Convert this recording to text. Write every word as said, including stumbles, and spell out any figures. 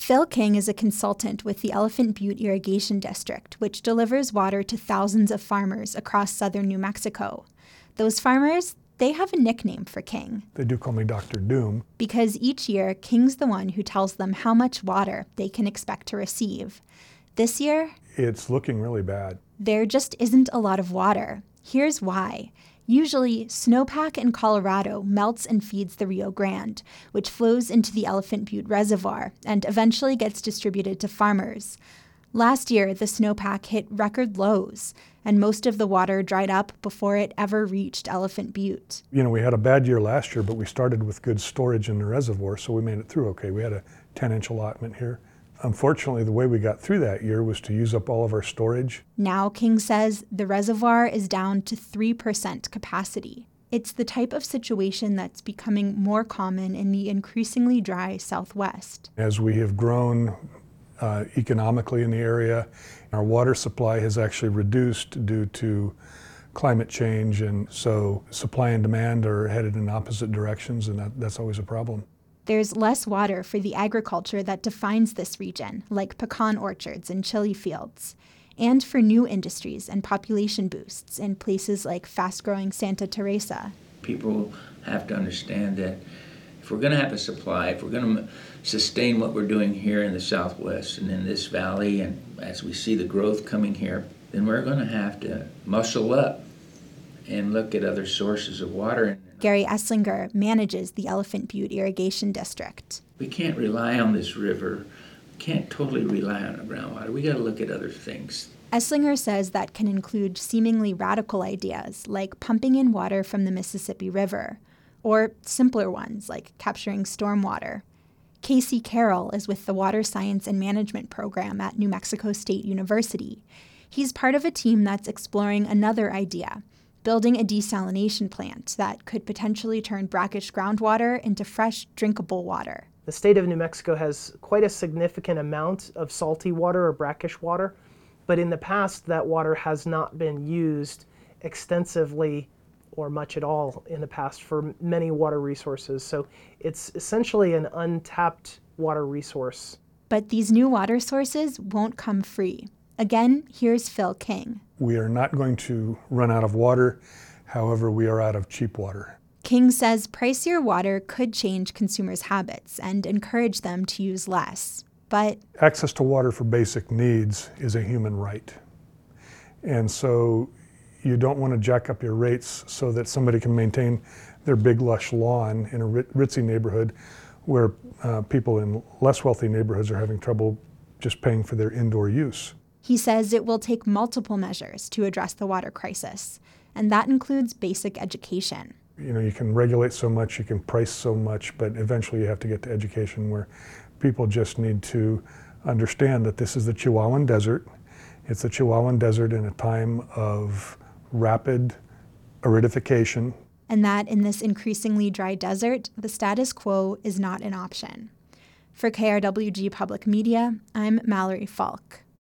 Phil King is a consultant with the Elephant Butte Irrigation District, which delivers water to thousands of farmers across southern New Mexico. Those farmers, they have a nickname for King. They do call me Doctor Doom. Because each year, King's the one who tells them how much water they can expect to receive. This year, it's looking really bad. There just isn't a lot of water. Here's why. Usually, snowpack in Colorado melts and feeds the Rio Grande, which flows into the Elephant Butte Reservoir and eventually gets distributed to farmers. Last year, the snowpack hit record lows, and most of the water dried up before it ever reached Elephant Butte. You know, we had a bad year last year, but we started with good storage in the reservoir, so we made it through okay. We had a ten-inch allotment here. Unfortunately, the way we got through that year was to use up all of our storage. Now, King says the reservoir is down to three percent capacity. It's the type of situation that's becoming more common in the increasingly dry Southwest. As we have grown uh, economically in the area, our water supply has actually reduced due to climate change, and so supply and demand are headed in opposite directions, and that, that's always a problem. There's less water for the agriculture that defines this region, like pecan orchards and chili fields, and for new industries and population boosts in places like fast-growing Santa Teresa. People have to understand that if we're going to have a supply, if we're going to sustain what we're doing here in the Southwest and in this valley, and as we see the growth coming here, then we're going to have to muscle up and look at other sources of water. Gary Esslinger manages the Elephant Butte Irrigation District. We can't rely on this river. We can't totally rely on the groundwater. We got to look at other things. Esslinger says that can include seemingly radical ideas like pumping in water from the Mississippi River, or simpler ones like capturing stormwater. Casey Carroll is with the Water Science and Management program at New Mexico State University. He's part of a team that's exploring another idea, building a desalination plant that could potentially turn brackish groundwater into fresh, drinkable water. The state of New Mexico has quite a significant amount of salty water or brackish water, but in the past that water has not been used extensively or much at all in the past for many water resources. So it's essentially an untapped water resource. But these new water sources won't come free. Again, here's Phil King. We are not going to run out of water. However, we are out of cheap water. King says pricier water could change consumers' habits and encourage them to use less. But access to water for basic needs is a human right. And so you don't want to jack up your rates so that somebody can maintain their big lush lawn in a ritzy neighborhood where uh, people in less wealthy neighborhoods are having trouble just paying for their indoor use. He says it will take multiple measures to address the water crisis, and that includes basic education. You know, you can regulate so much, you can price so much, but eventually you have to get to education where people just need to understand that this is the Chihuahuan Desert. It's the Chihuahuan Desert in a time of rapid aridification. And that in this increasingly dry desert, the status quo is not an option. For K R W G Public Media, I'm Mallory Falk.